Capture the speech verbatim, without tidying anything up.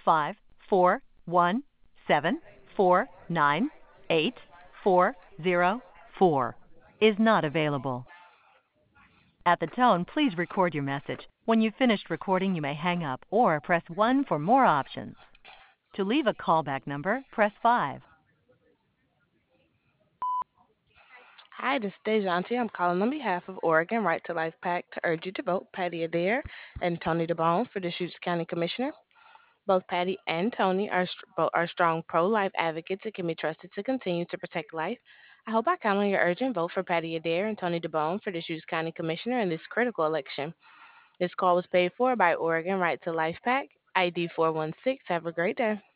five four one seven four nine eight four zero four is not available. At the tone, please record your message. When you've finished recording, you may hang up or press one for more options. To leave a callback number, press five. Hi, this is Dejanti. I'm calling on behalf of Oregon Right to Life PAC to urge you to vote Patty Adair and Tony DeBone for Deschutes County Commissioner. Both Patty and Tony are, str- bo- are strong pro life advocates that can be trusted to continue to protect life. I hope I count on your urgent vote for Patty Adair and Tony DeBone for Deschutes County Commissioner in this critical election. This call was paid for by Oregon Right to Life PAC, I D four one six. Have a great day.